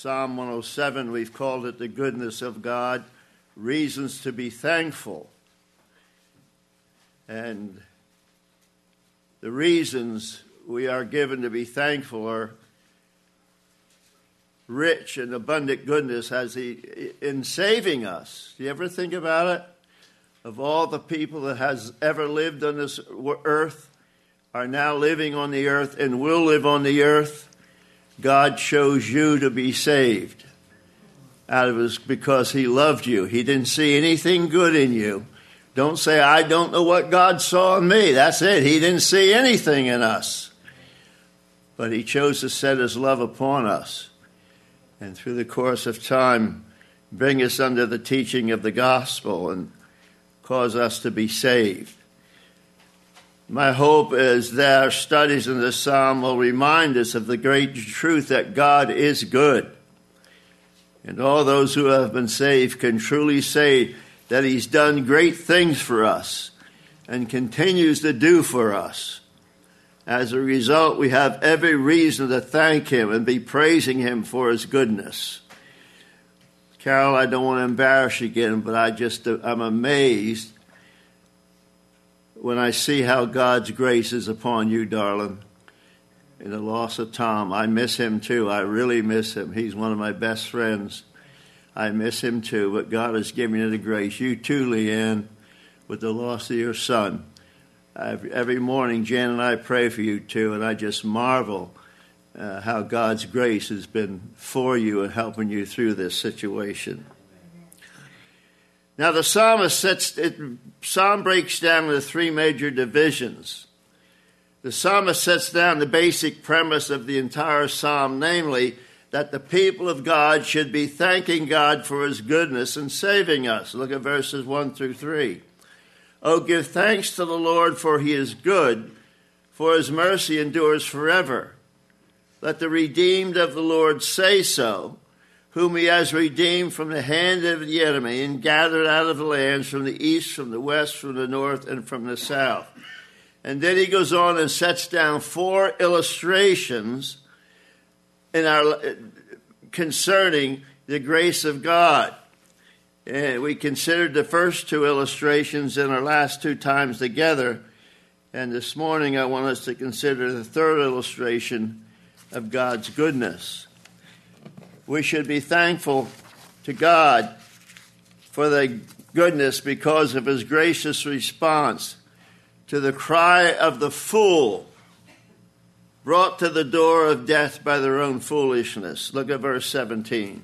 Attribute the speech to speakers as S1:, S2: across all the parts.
S1: Psalm 107, we've called it the goodness of God, reasons to be thankful. And the reasons we are given to be thankful are rich and abundant goodness in saving us. Do you ever think about it? Of all the people that has ever lived on this earth, are now living on the earth and will live on the earth, God chose you to be saved because he loved you. He didn't see anything good in you. Don't say, I don't know what God saw in me. That's it. He didn't see anything in us. But he chose to set his love upon us. And through the course of time, bring us under the teaching of the gospel and cause us to be saved. My hope is that our studies in this psalm will remind us of the great truth that God is good. And all those who have been saved can truly say that he's done great things for us and continues to do for us. As a result, we have every reason to thank him and be praising him for his goodness. Carol, I don't want to embarrass you again, but I'm amazed when I see how God's grace is upon you, darling. In the loss of Tom, I miss him too. I really miss him. He's one of my best friends. I miss him too, but God has given you the grace. You too, Leanne, with the loss of your son. Every morning, Jan and I pray for you too, and I just marvel how God's grace has been for you and helping you through this situation. Now, the psalm breaks down into three major divisions. The psalmist sets down the basic premise of the entire psalm, namely that the people of God should be thanking God for his goodness and saving us. Look at verses 1 through 3. Oh, give thanks to the Lord, for he is good, for his mercy endures forever. Let the redeemed of the Lord say so, whom he has redeemed from the hand of the enemy and gathered out of the lands from the east, from the west, from the north, and from the south. And then he goes on and sets down four illustrations concerning the grace of God. And we considered the first two illustrations in our last two times together. And this morning I want us to consider the third illustration of God's goodness. We should be thankful to God for the goodness because of his gracious response to the cry of the fool brought to the door of death by their own foolishness. Look at verse 17.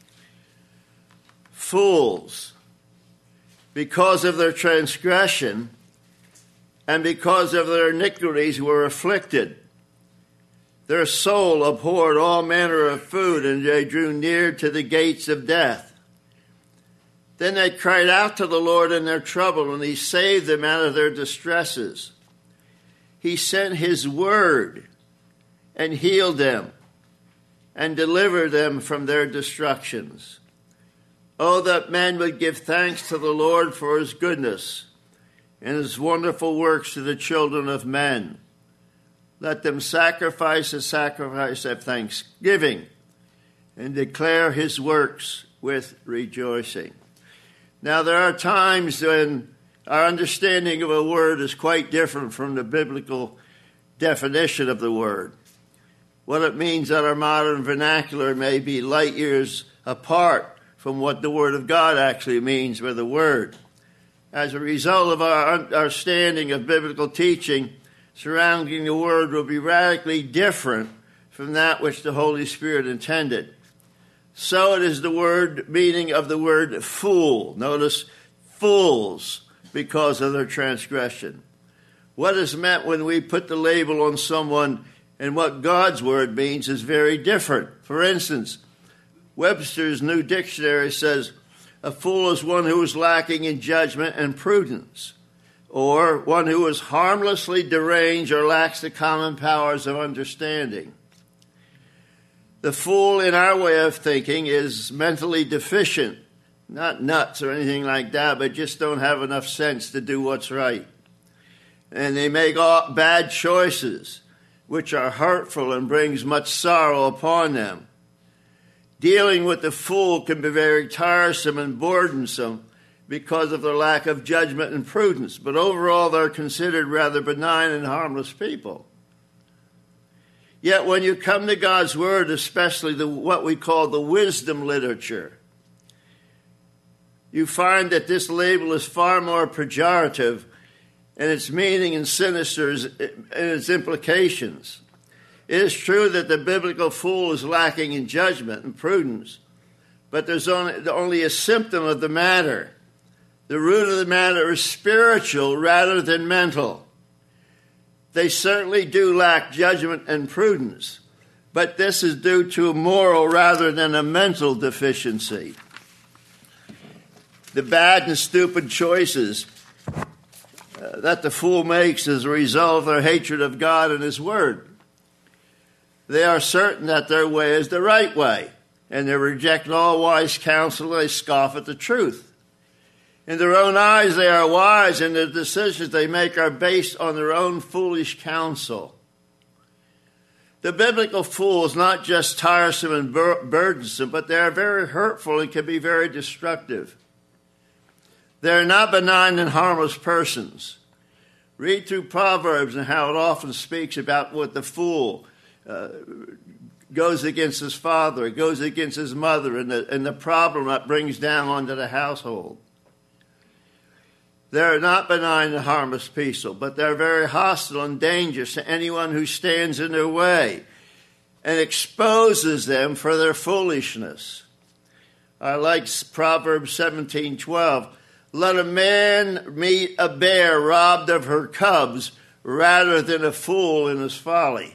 S1: Fools, because of their transgression and because of their iniquities, were afflicted. Their soul abhorred all manner of food, and they drew near to the gates of death. Then they cried out to the Lord in their trouble, and he saved them out of their distresses. He sent his word and healed them and delivered them from their destructions. Oh, that men would give thanks to the Lord for his goodness and his wonderful works to the children of men. Let them sacrifice a sacrifice of thanksgiving and declare his works with rejoicing. Now, there are times when our understanding of a word is quite different from the biblical definition of the word. What it means in our modern vernacular may be light years apart from what the Word of God actually means with the Word. As a result of our understanding of biblical teaching surrounding the Word will be radically different from that which the Holy Spirit intended. So it is the word meaning of the word fool. Notice, fools, because of their transgression. What is meant when we put the label on someone and what God's word means is very different. For instance, Webster's New Dictionary says, a fool is one who is lacking in judgment and prudence, or one who is harmlessly deranged or lacks the common powers of understanding. The fool, in our way of thinking, is mentally deficient, not nuts or anything like that, but just don't have enough sense to do what's right. And they make all bad choices, which are hurtful and brings much sorrow upon them. Dealing with the fool can be very tiresome and burdensome because of their lack of judgment and prudence, but overall they're considered rather benign and harmless people. Yet when you come to God's Word, especially what we call the wisdom literature, you find that this label is far more pejorative in its meaning and sinister in its implications. It is true that the biblical fool is lacking in judgment and prudence, but there's only a symptom of the matter. The root of the matter is spiritual rather than mental. They certainly do lack judgment and prudence, but this is due to a moral rather than a mental deficiency. The bad and stupid choices that the fool makes as a result of their hatred of God and His Word. They are certain that their way is the right way, and they reject all wise counsel and they scoff at the truth. In their own eyes they are wise, and the decisions they make are based on their own foolish counsel. The biblical fool is not just tiresome and burdensome, but they are very hurtful and can be very destructive. They are not benign and harmless persons. Read through Proverbs and how it often speaks about what the fool goes against his father, goes against his mother, and the problem that brings down onto the household. They are not benign and harmless people, but they're very hostile and dangerous to anyone who stands in their way and exposes them for their foolishness. I like Proverbs 17:12. Let a man meet a bear robbed of her cubs rather than a fool in his folly.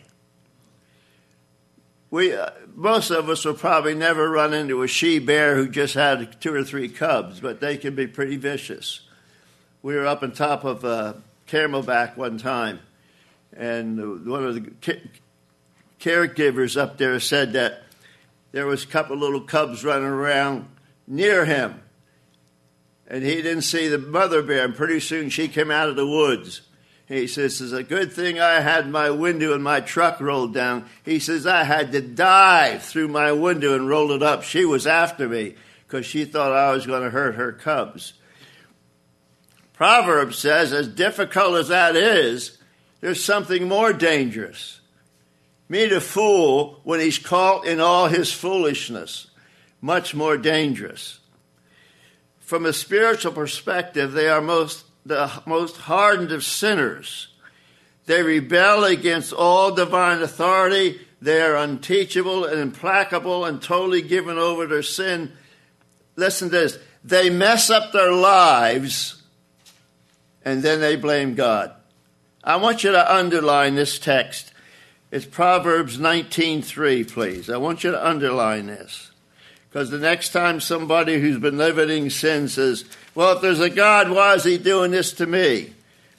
S1: Most of us will probably never run into a she-bear who just had 2 or 3 cubs, but they can be pretty vicious. We were up on top of Camelback one time, and one of the caregivers up there said that there was a couple of little cubs running around near him, and he didn't see the mother bear, and pretty soon she came out of the woods. He says, it's a good thing I had my window and my truck rolled down. He says, I had to dive through my window and roll it up. She was after me because she thought I was going to hurt her cubs. Proverbs says, as difficult as that is, there's something more dangerous. Meet a fool when he's caught in all his foolishness. Much more dangerous. From a spiritual perspective, they are the most hardened of sinners. They rebel against all divine authority. They are unteachable and implacable and totally given over to sin. Listen to this. They mess up their lives and then they blame God. I want you to underline this text. It's Proverbs 19:3, please. I want you to underline this. Because the next time somebody who's been living in sin says, well, if there's a God, why is he doing this to me?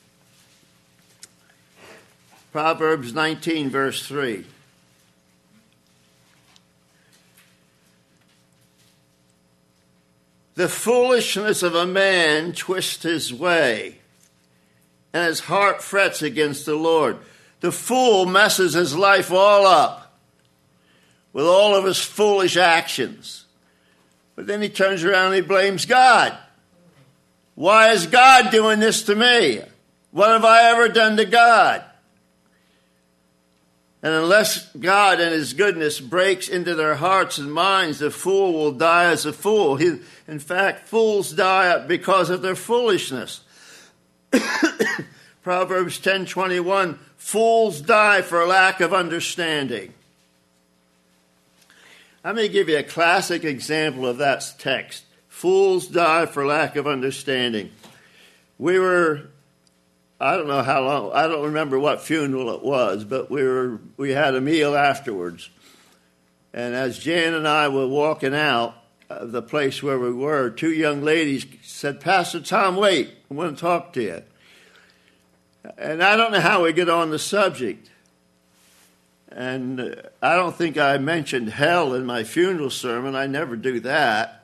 S1: Proverbs 19, verse 3. The foolishness of a man twists his way, and his heart frets against the Lord. The fool messes his life all up with all of his foolish actions. But then he turns around and he blames God. Why is God doing this to me? What have I ever done to God? And unless God and his goodness breaks into their hearts and minds, the fool will die as a fool. In fact, fools die because of their foolishness. Proverbs 10:21, fools die for lack of understanding. Let me give you a classic example of that text. Fools die for lack of understanding. I don't know how long, I don't remember what funeral it was, but we had a meal afterwards. And as Jan and I were walking out of the place where we were, 2 young ladies said, Pastor Tom, wait, I want to talk to you. And I don't know how we get on the subject. And I don't think I mentioned hell in my funeral sermon. I never do that.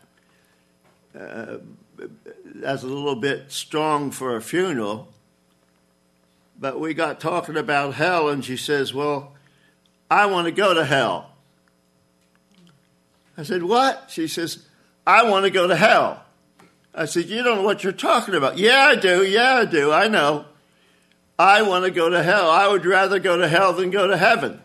S1: That's a little bit strong for a funeral. But we got talking about hell, and she says, well, I want to go to hell. I said, what? She says, I want to go to hell. I said, you don't know what you're talking about. Yeah, I do. I know. I want to go to hell. I would rather go to hell than go to heaven.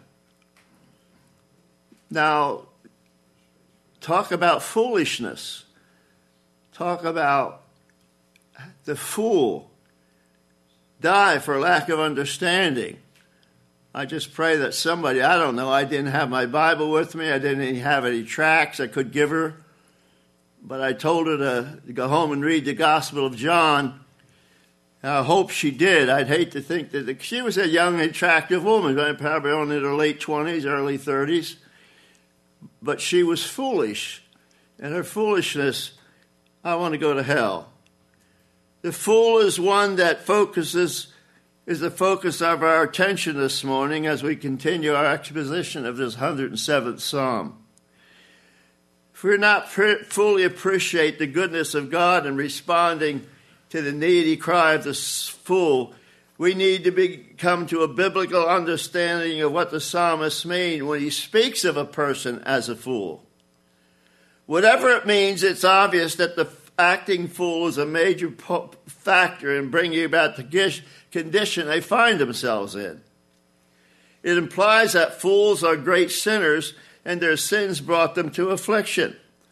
S1: Now, talk about foolishness. Talk about the fool die for lack of understanding. I just pray that somebody, I don't know, I didn't have my Bible with me. I didn't even have any tracts I could give her. But I told her to go home and read the Gospel of John. And I hope she did. I'd hate to think that she was a young, attractive woman, probably only in her late 20s, early 30s. But she was foolish. And her foolishness, I want to go to hell. The fool is one that is the focus of our attention this morning as we continue our exposition of this 107th Psalm. If we not fully appreciate the goodness of God and responding to the needy cry of the fool, we need to come to a biblical understanding of what the psalmist means when he speaks of a person as a fool. Whatever it means, it's obvious that the acting fool is a major factor in bringing about the condition they find themselves in. It implies that fools are great sinners and their sins brought them to affliction.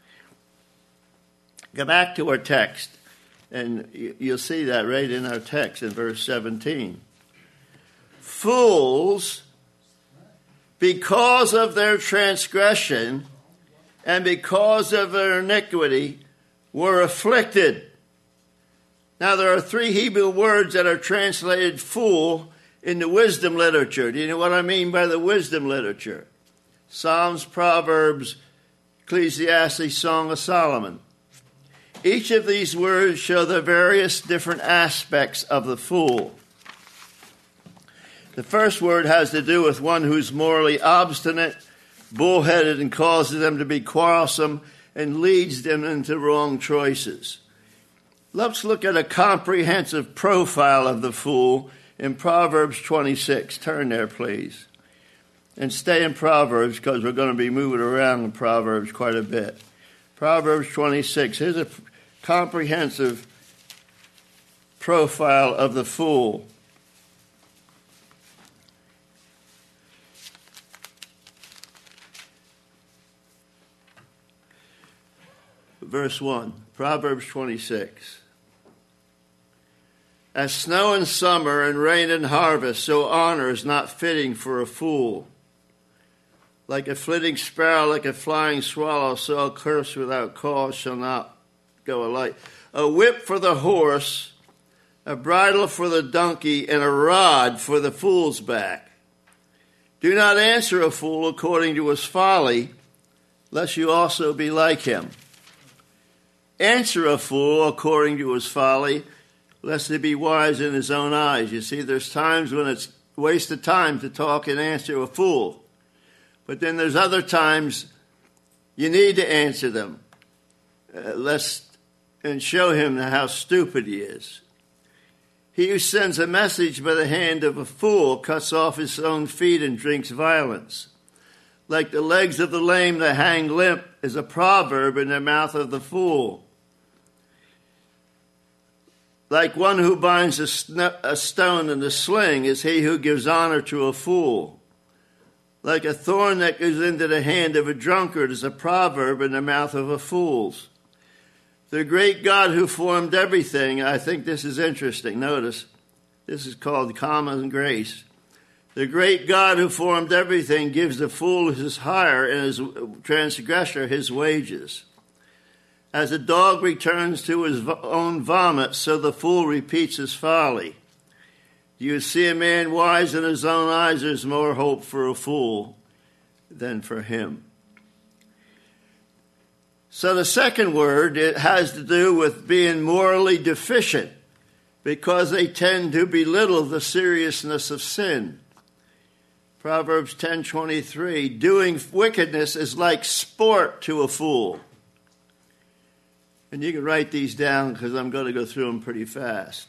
S1: Go back to our text, and you'll see that right in our text in verse 17. Fools, because of their transgression and because of their iniquity, were afflicted. Now, there are 3 Hebrew words that are translated fool in the wisdom literature. Do you know what I mean by the wisdom literature? Psalms, Proverbs, Ecclesiastes, Song of Solomon. Each of these words show the various different aspects of the fool. The first word has to do with one who's morally obstinate, bullheaded, and causes them to be quarrelsome and leads them into wrong choices. Let's look at a comprehensive profile of the fool in Proverbs 26. Turn there, please. And stay in Proverbs because we're going to be moving around in Proverbs quite a bit. Proverbs 26. Here's a comprehensive profile of the fool. Verse 1, Proverbs 26. As snow in summer and rain in harvest, so honor is not fitting for a fool. Like a flitting sparrow, like a flying swallow, so a curse without cause shall not go alight. A whip for the horse, a bridle for the donkey, and a rod for the fool's back. Do not answer a fool according to his folly, lest you also be like him. Answer a fool according to his folly, lest he be wise in his own eyes. You see, there's times when it's a waste of time to talk and answer a fool. But then there's other times you need to answer them, and show him how stupid he is. He who sends a message by the hand of a fool cuts off his own feet and drinks violence. Like the legs of the lame that hang limp is a proverb in the mouth of the fool. Like one who binds a stone in a sling is he who gives honor to a fool. Like a thorn that goes into the hand of a drunkard is a proverb in the mouth of a fool. The great God who formed everything, I think this is interesting. Notice, this is called common grace. The great God who formed everything gives the fool his hire and his transgressor his wages. As a dog returns to his own vomit, so the fool repeats his folly. Do you see a man wise in his own eyes? There's more hope for a fool than for him. So the second word, it has to do with being morally deficient because they tend to belittle the seriousness of sin. Proverbs 10:23, doing wickedness is like sport to a fool. And you can write these down because I'm going to go through them pretty fast.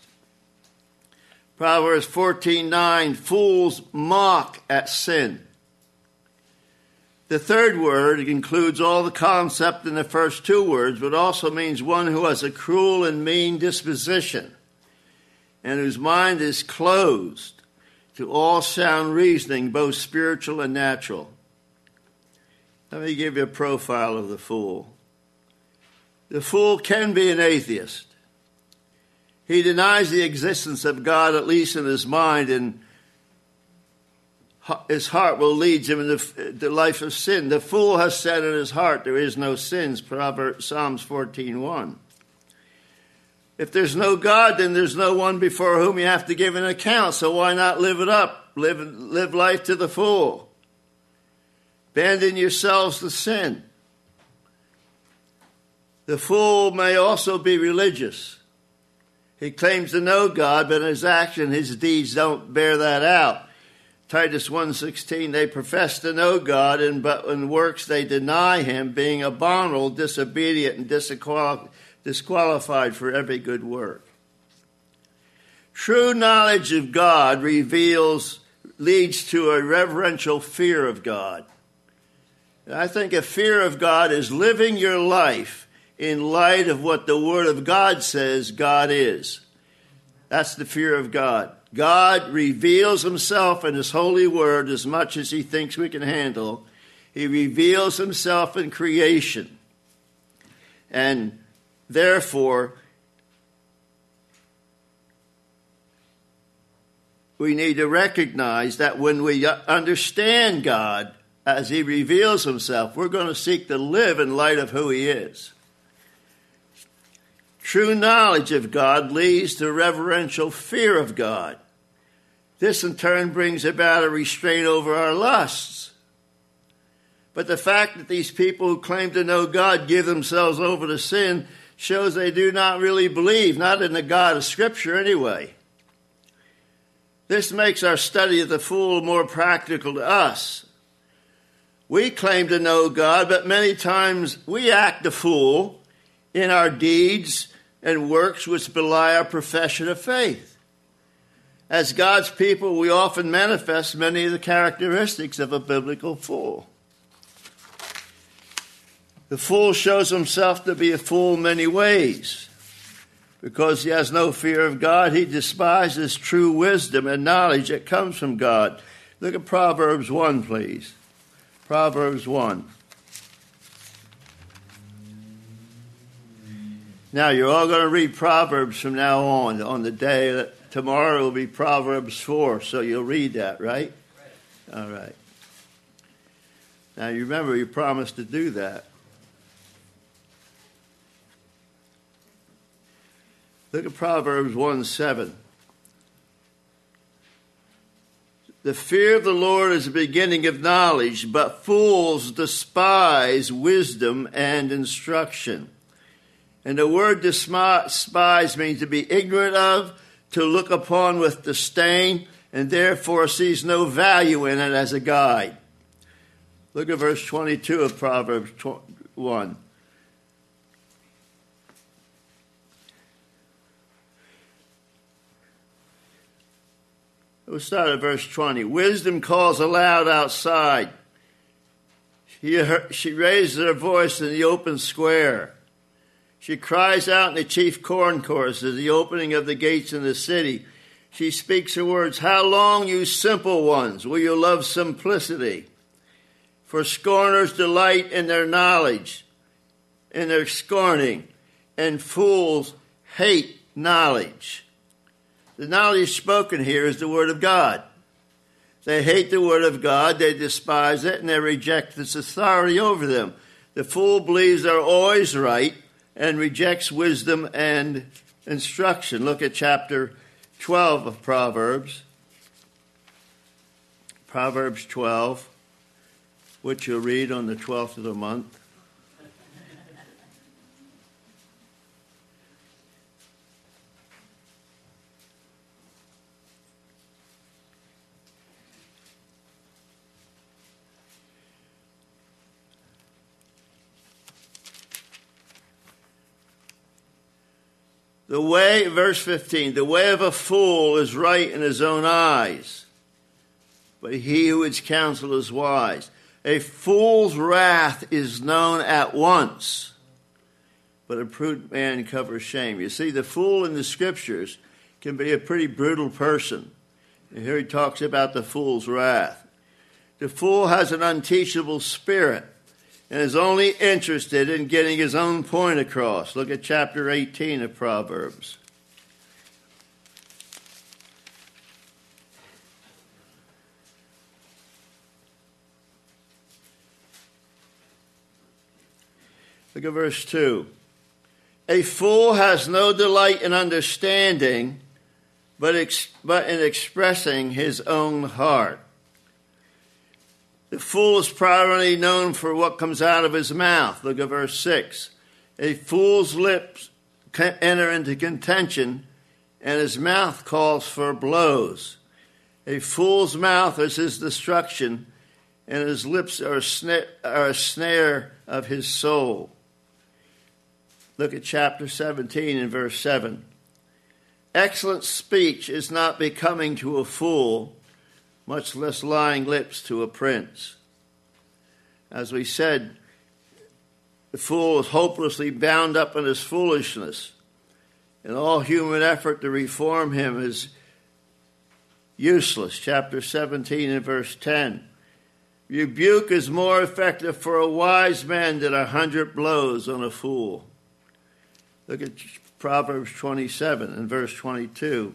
S1: Proverbs 14:9, fools mock at sin. The third word includes all the concept in the first two words, but also means one who has a cruel and mean disposition and whose mind is closed to all sound reasoning, both spiritual and natural. Let me give you a profile of the fool. The fool can be an atheist. He denies the existence of God, at least in his mind, and his heart will lead him into the life of sin. The fool has said in his heart, there is no sins, Psalms 14:1. If there's no God, then there's no one before whom you have to give an account, so why not live it up? Live life to the full. Abandon yourselves to sin. The fool may also be religious. He claims to know God, but in his action, his deeds don't bear that out. Titus 1:16, they profess to know God, but in works they deny him, being abominable, disobedient, and disqualified for every good work. True knowledge of God leads to a reverential fear of God. And I think a fear of God is living your life in light of what the Word of God says God is. That's the fear of God. God reveals himself in his holy word as much as he thinks we can handle. He reveals himself in creation. And therefore, we need to recognize that when we understand God as he reveals himself, we're going to seek to live in light of who he is. True knowledge of God leads to reverential fear of God. This in turn brings about a restraint over our lusts. But the fact that these people who claim to know God give themselves over to sin shows they do not really believe, not in the God of Scripture anyway. This makes our study of the fool more practical to us. We claim to know God, but many times we act the fool in our deeds and works which belie our profession of faith. As God's people, we often manifest many of the characteristics of a biblical fool. The fool shows himself to be a fool in many ways. Because he has no fear of God, he despises true wisdom and knowledge that comes from God. Look at Proverbs 1, please. Proverbs 1. Now, you're all going to read Proverbs from now on the day that tomorrow will be Proverbs 4, so you'll read that, right? All right. Now, you remember you promised to do that. Look at Proverbs 1:7. The fear of the Lord is the beginning of knowledge, but fools despise wisdom and instruction. And the word despise means to be ignorant of, to look upon with disdain, and therefore sees no value in it as a guide. Look at verse 22 of Proverbs 1. We'll start at verse 20. Wisdom calls aloud outside. She raises her voice in the open square. She cries out in the chief concourse at the opening of the gates in the city. She speaks her words, "How long, you simple ones, will you love simplicity? For scorners delight in their knowledge, in their scorning, and fools hate knowledge." The knowledge spoken here is the word of God. They hate the word of God, they despise it, and they reject its authority over them. The fool believes they're always right and rejects wisdom and instruction. Look at chapter 12 of Proverbs. Proverbs 12, which you'll read on the 12th of the month. Verse 15, the way of a fool is right in his own eyes, but he who its counsel is wise. A fool's wrath is known at once, but a prudent man covers shame. You see, the fool in the Scriptures can be a pretty brutal person. And here he talks about the fool's wrath. The fool has an unteachable spirit and is only interested in getting his own point across. Look at chapter 18 of Proverbs. Look at verse 2. A fool has no delight in understanding, but in expressing his own heart. The fool is primarily known for what comes out of his mouth. Look at verse 6. A fool's lips enter into contention, and his mouth calls for blows. A fool's mouth is his destruction, and his lips are a snare of his soul. Look at chapter 17 and verse 7. Excellent speech is not becoming to a fool, much less lying lips to a prince. As we said, the fool is hopelessly bound up in his foolishness, and all human effort to reform him is useless. Chapter 17 and verse 10. Rebuke is more effective for a wise man than 100 blows on a fool. Look at Proverbs 27 and verse 22.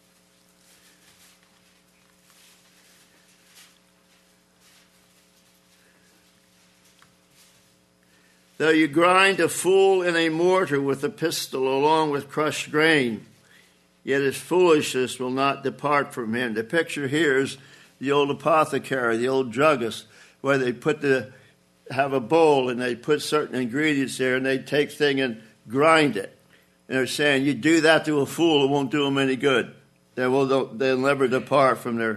S1: Though you grind a fool in a mortar with a pistol along with crushed grain, yet his foolishness will not depart from him. The picture here is the old apothecary, the old druggist, where they have a bowl and they put certain ingredients there and they take thing and grind it. And they're saying, you do that to a fool, it won't do them any good. They'll never depart from their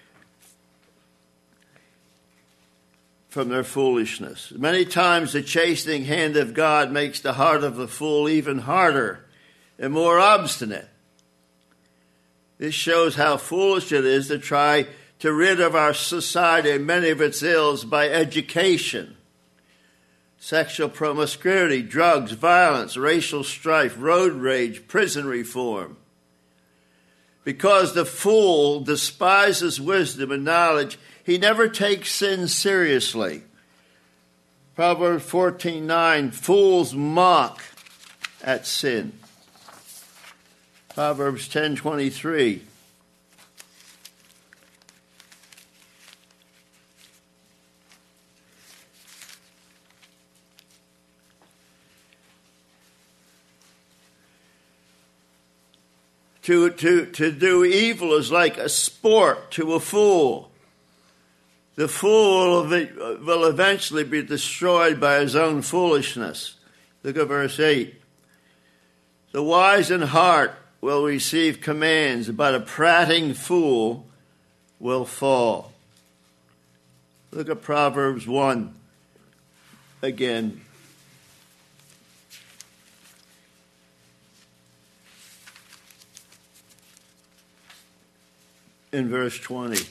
S1: foolishness. Many times the chastening hand of God makes the heart of the fool even harder and more obstinate. This shows how foolish it is to try to rid of our society and many of its ills by education. Sexual promiscuity, drugs, violence, racial strife, road rage, prison reform. Because the fool despises wisdom and knowledge, he never takes sin seriously. Proverbs 14:9, fools mock at sin. Proverbs 10:23. To do evil is like a sport to a fool. The fool will eventually be destroyed by his own foolishness. Look at verse 8. The wise in heart will receive commands, but a prating fool will fall. Look at Proverbs 1 again. In verse 20.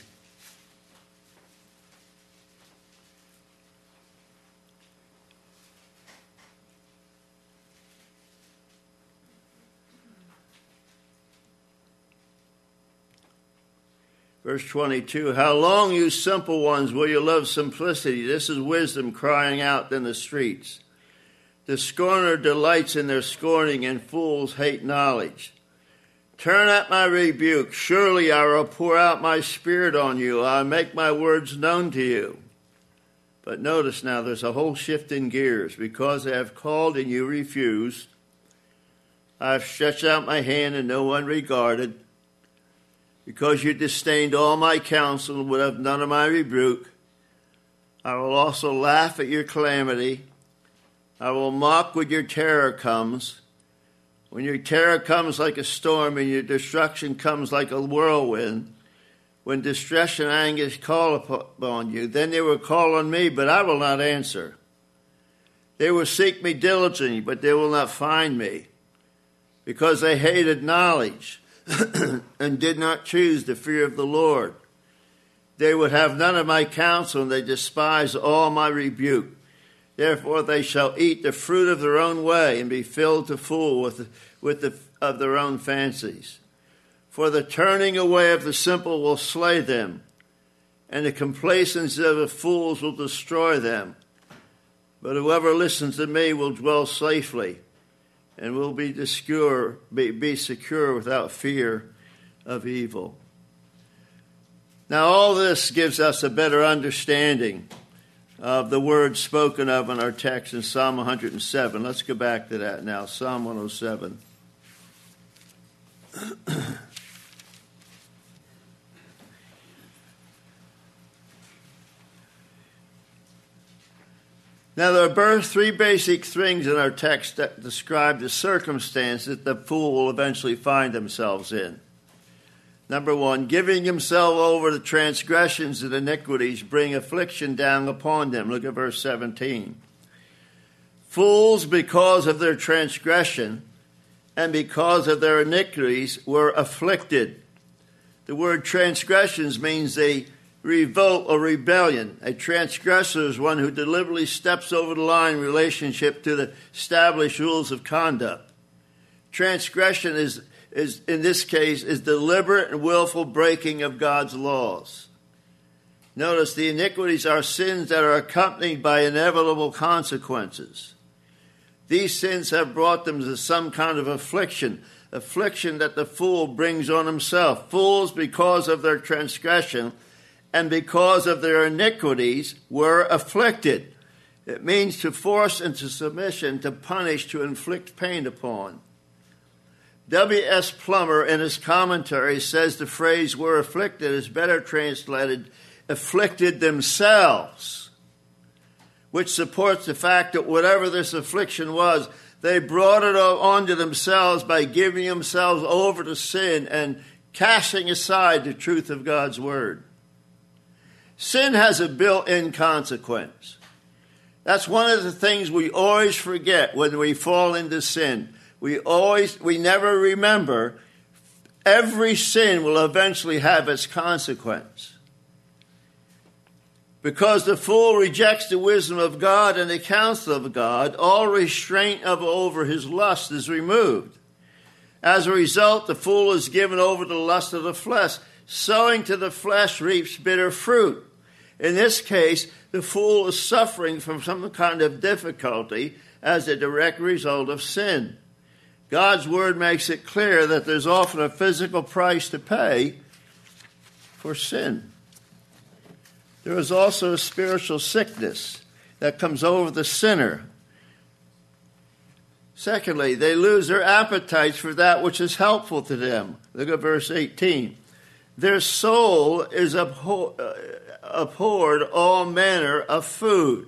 S1: Verse 22, how long, you simple ones, will you love simplicity? This is wisdom crying out in the streets. The scorner delights in their scorning, and fools hate knowledge. Turn at my rebuke. Surely I will pour out my spirit on you. I'll make my words known to you. But notice now, there's a whole shift in gears. Because I have called and you refused, I have stretched out my hand and no one regarded. Because you disdained all my counsel and would have none of my rebuke, I will also laugh at your calamity. I will mock when your terror comes. When your terror comes like a storm and your destruction comes like a whirlwind, when distress and anguish call upon you, then they will call on me, but I will not answer. They will seek me diligently, but they will not find me, because they hated knowledge and did not choose the fear of the Lord. They would have none of my counsel, and they despise all my rebuke. Therefore they shall eat the fruit of their own way, and be filled to full of their own fancies. For the turning away of the simple will slay them, and the complacency of the fools will destroy them. But whoever listens to me will dwell safely, and will be secure without fear of evil. Now all this gives us a better understanding of the words spoken of in our text in Psalm 107. Let's go back to that now, Psalm 107. Now, there are three basic things in our text that describe the circumstance that the fool will eventually find themselves in. Number one, giving himself over to transgressions and iniquities bring affliction down upon them. Look at verse 17. Fools, because of their transgression and because of their iniquities, were afflicted. The word transgressions means a revolt or rebellion. A transgressor is one who deliberately steps over the line in relationship to the established rules of conduct. Transgression is in this case is deliberate and willful breaking of God's laws. Notice the iniquities are sins that are accompanied by inevitable consequences. These sins have brought them to some kind of affliction that the fool brings on himself. Fools, because of their transgression and because of their iniquities, were afflicted. It means to force into submission, to punish, to inflict pain upon. W.S. Plummer, in his commentary, says the phrase "were afflicted" is better translated "afflicted themselves," which supports the fact that whatever this affliction was, they brought it onto themselves by giving themselves over to sin and casting aside the truth of God's word. Sin has a built-in consequence. That's one of the things we always forget when we fall into sin. We never remember every sin will eventually have its consequence. Because the fool rejects the wisdom of God and the counsel of God, all restraint over his lust is removed. As a result, the fool is given over to the lust of the flesh. Sowing to the flesh reaps bitter fruit. In this case, the fool is suffering from some kind of difficulty as a direct result of sin. God's word makes it clear that there's often a physical price to pay for sin. There is also a spiritual sickness that comes over the sinner. Secondly, they lose their appetites for that which is helpful to them. Look at verse 18. Their soul is abhorred all manner of food.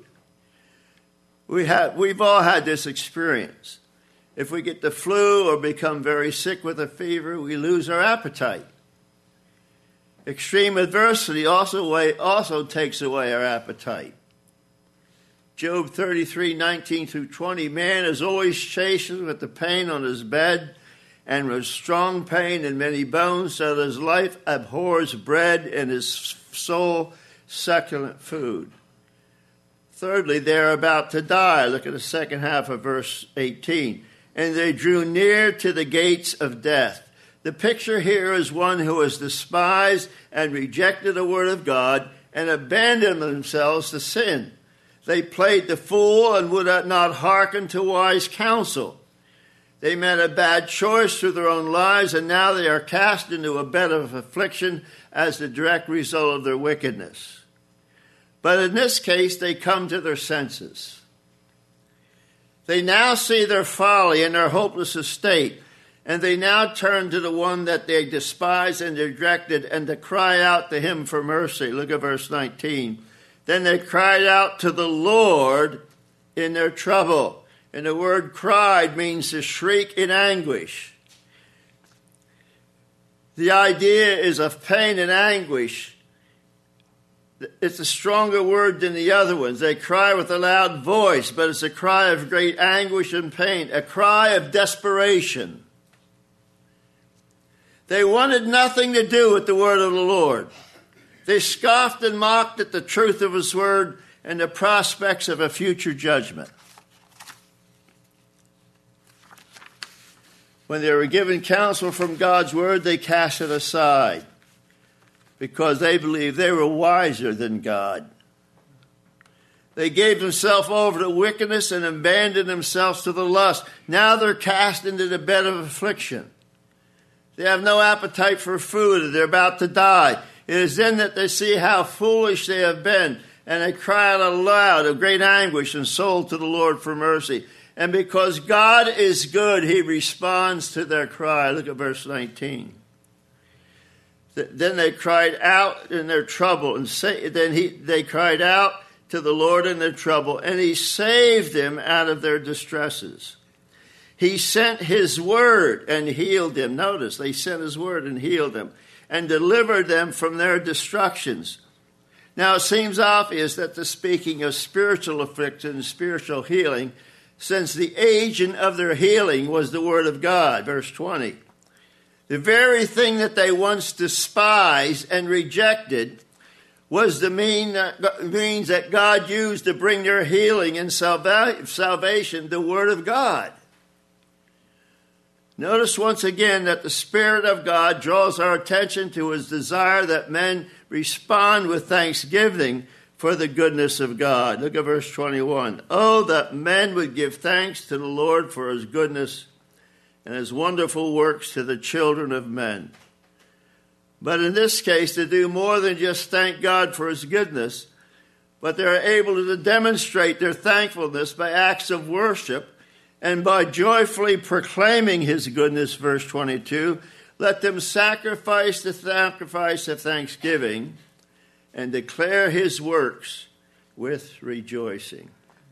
S1: We've all had this experience. If we get the flu or become very sick with a fever, we lose our appetite. Extreme adversity also takes away our appetite. Job 33:19 through 20, man is always chastened with the pain on his bed, and with strong pain in many bones, so that his life abhors bread and his soul succulent food. Thirdly, they're about to die. Look at the second half of verse 18. And they drew near to the gates of death. The picture here is one who has despised and rejected the word of God and abandoned themselves to sin. They played the fool and would not hearken to wise counsel. They made a bad choice through their own lives, and now they are cast into a bed of affliction as the direct result of their wickedness. But in this case, they come to their senses. They now see their folly and their hopeless estate, and they now turn to the one that they despise and rejected, and to cry out to him for mercy. Look at verse 19. Then they cried out to the Lord in their trouble. And the word cried means to shriek in anguish. The idea is of pain and anguish. It's a stronger word than the other ones. They cry with a loud voice, but it's a cry of great anguish and pain, a cry of desperation. They wanted nothing to do with the word of the Lord. They scoffed and mocked at the truth of his word and the prospects of a future judgment. When they were given counsel from God's word, they cast it aside because they believed they were wiser than God. They gave themselves over to wickedness and abandoned themselves to the lust. Now they're cast into the bed of affliction. They have no appetite for food, and they're about to die. It is then that they see how foolish they have been, and they cry out aloud of great anguish and soul to the Lord for mercy. And because God is good, he responds to their cry. Look at verse 19. Then they cried out in their trouble, and they cried out to the Lord in their trouble, and he saved them out of their distresses. He sent his word and healed them. Notice, they sent his word and healed them and delivered them from their destructions. Now, it seems obvious that the speaking of spiritual affliction, spiritual healing, since the agent of their healing was the word of God. Verse 20. The very thing that they once despised and rejected was the means that God used to bring their healing and salvation, the word of God. Notice once again that the Spirit of God draws our attention to his desire that men respond with thanksgiving for the goodness of God. Look at verse 21. Oh, that men would give thanks to the Lord for his goodness and his wonderful works to the children of men. But in this case, to do more than just thank God for his goodness, but they're able to demonstrate their thankfulness by acts of worship and by joyfully proclaiming his goodness, verse 22. Let them sacrifice the sacrifice of thanksgiving and declare his works with rejoicing.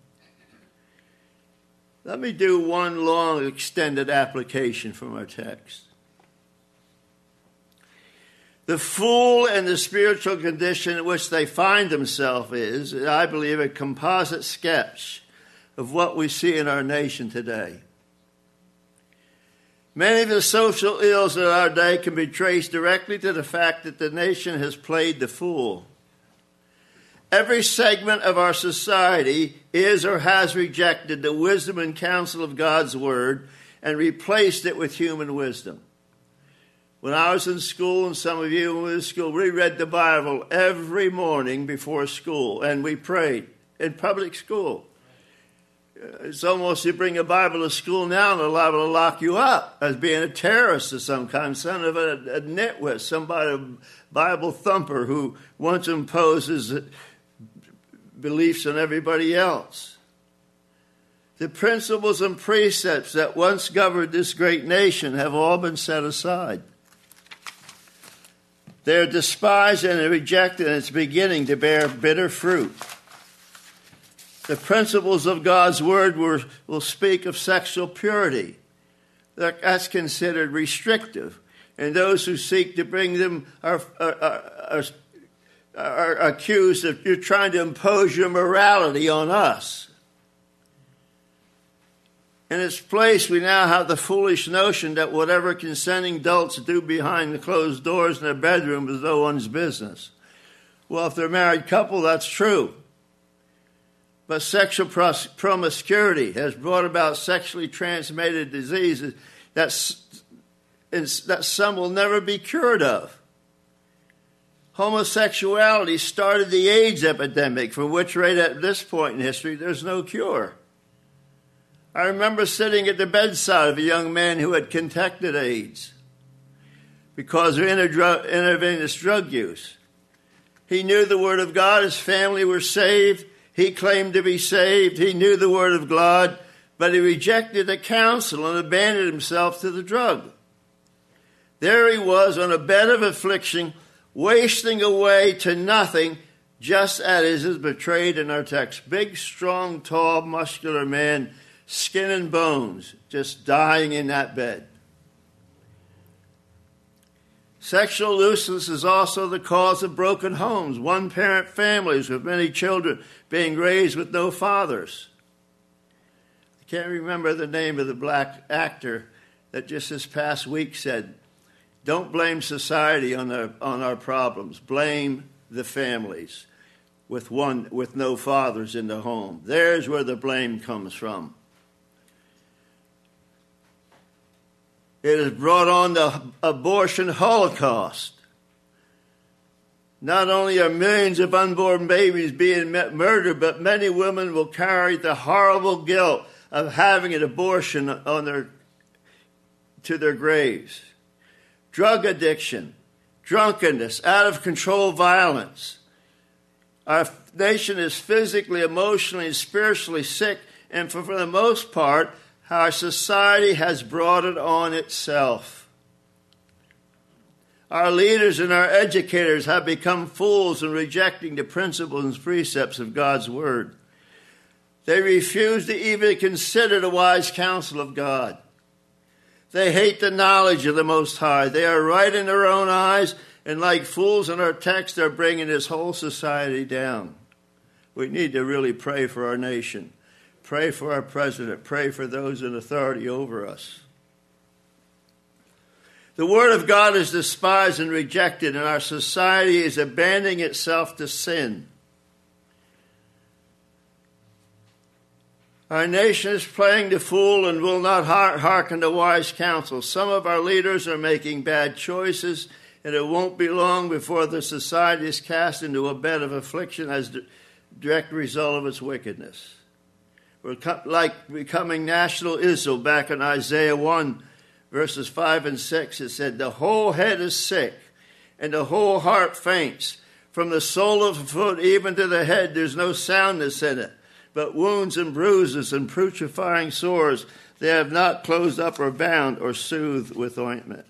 S1: Let me do one long extended application from our text. The fool and the spiritual condition in which they find themselves is, I believe, a composite sketch of what we see in our nation today. Many of the social ills of our day can be traced directly to the fact that the nation has played the fool. Every segment of our society is or has rejected the wisdom and counsel of God's word and replaced it with human wisdom. When I was in school, and some of you were in school, we read the Bible every morning before school, and we prayed in public school. It's almost you bring a Bible to school now and they're liable to lock you up as being a terrorist of some kind, son of a nitwit, somebody, a Bible thumper who once imposes beliefs on everybody else. The principles and precepts that once governed this great nation have all been set aside. They are despised and rejected, and it's beginning to bear bitter fruit. The principles of God's word will speak of sexual purity. That's considered restrictive. And those who seek to bring them are accused of you're trying to impose your morality on us. In its place, we now have the foolish notion that whatever consenting adults do behind the closed doors in their bedroom is no one's business. Well, if they're a married couple, that's true. But sexual promiscuity has brought about sexually transmitted diseases that some will never be cured of. Homosexuality started the AIDS epidemic, for which right at this point in history, there's no cure. I remember sitting at the bedside of a young man who had contracted AIDS because of intravenous drug use. He knew the Word of God. His family were saved. He claimed to be saved. He knew the Word of God, but he rejected the counsel and abandoned himself to the drug. There he was on a bed of affliction, wasting away to nothing, just as is portrayed in our text. Big, strong, tall, muscular man, skin and bones, just dying in that bed. Sexual looseness is also the cause of broken homes, one-parent families with many children being raised with no fathers. I can't remember the name of the black actor that just this past week said, "Don't blame society on our problems. Blame the families with no fathers in the home. There's where the blame comes from. It has brought on the abortion holocaust. Not only are millions of unborn babies being murdered, but many women will carry the horrible guilt of having an abortion to their graves. Drug addiction, drunkenness, out-of-control violence. Our nation is physically, emotionally, and spiritually sick, and for the most part, our society has brought it on itself. Our leaders and our educators have become fools in rejecting the principles and precepts of God's Word. They refuse to even consider the wise counsel of God. They hate the knowledge of the Most High. They are right in their own eyes, and like fools in our text, they're bringing this whole society down. We need to really pray for our nation. Pray for our president. Pray for those in authority over us. The Word of God is despised and rejected, and our society is abandoning itself to sin. Our nation is playing the fool and will not hearken to wise counsel. Some of our leaders are making bad choices, and it won't be long before the society is cast into a bed of affliction as a direct result of its wickedness. We're like becoming national Israel. Back in Isaiah 1, verses 5 and 6, it said, "The whole head is sick, and the whole heart faints. From the sole of the foot even to the head, there's no soundness in it, but wounds and bruises and putrefying sores. They have not closed up or bound or soothed with ointment."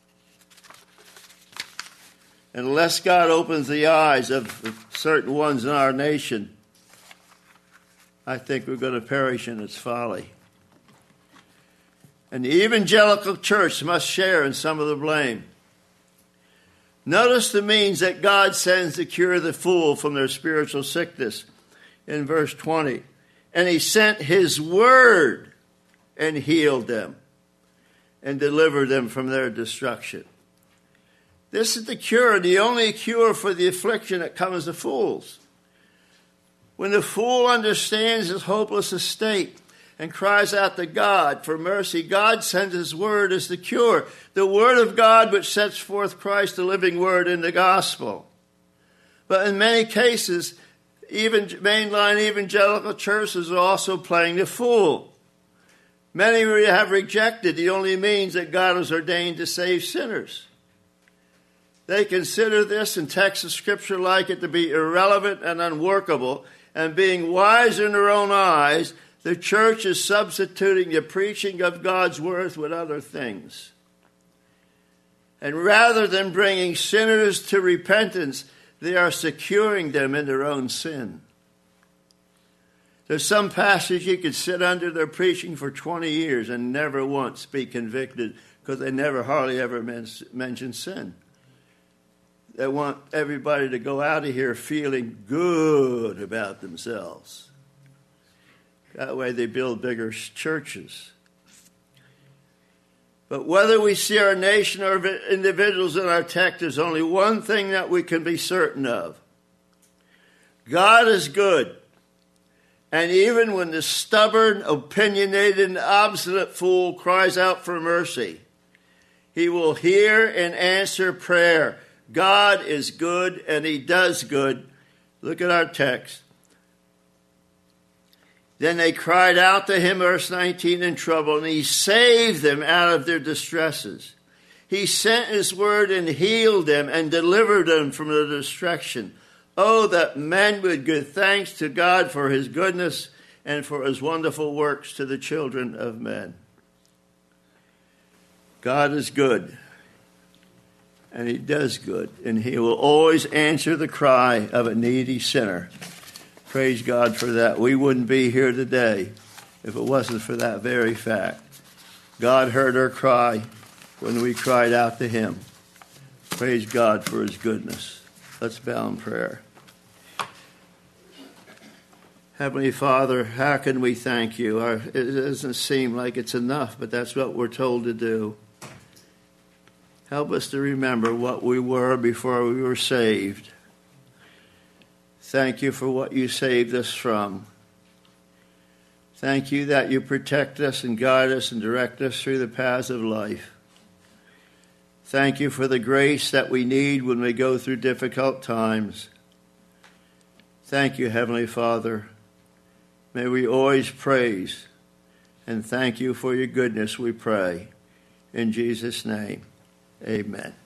S1: Unless God opens the eyes of certain ones in our nation, I think we're going to perish in its folly. And the evangelical church must share in some of the blame. Notice the means that God sends to cure the fool from their spiritual sickness. In verse 20, "And he sent his word and healed them and delivered them from their destruction." This is the cure, the only cure for the affliction that comes to fools. When the fool understands his hopeless estate and cries out to God for mercy, God sends his word as the cure. The word of God which sets forth Christ, the living word in the gospel. But in many cases, even mainline evangelical churches are also playing the fool. Many have rejected the only means that God has ordained to save sinners. They consider this and texts of Scripture like it to be irrelevant and unworkable, and being wise in their own eyes, the church is substituting the preaching of God's word with other things. And rather than bringing sinners to repentance, they are securing them in their own sin. There's some pastors you could sit under their preaching for 20 years and never once be convicted because they never hardly ever mention sin. They want everybody to go out of here feeling good about themselves. That way they build bigger churches. But whether we see our nation or individuals in our text, there's only one thing that we can be certain of. God is good. And even when the stubborn, opinionated, and obstinate fool cries out for mercy, he will hear and answer prayer. God is good, and he does good. Look at our text. Then they cried out to him, verse 19, in trouble, and he saved them out of their distresses. He sent his word and healed them and delivered them from their destruction. Oh, that men would give thanks to God for his goodness and for his wonderful works to the children of men. God is good, and he does good, and he will always answer the cry of a needy sinner. Praise God for that. We wouldn't be here today if it wasn't for that very fact. God heard our cry when we cried out to him. Praise God for his goodness. Let's bow in prayer. Heavenly Father, how can we thank you? It doesn't seem like it's enough, but that's what we're told to do. Help us to remember what we were before we were saved. Thank you for what you saved us from. Thank you that you protect us and guide us and direct us through the paths of life. Thank you for the grace that we need when we go through difficult times. Thank you, Heavenly Father. May we always praise and thank you for your goodness, we pray. In Jesus' name, amen.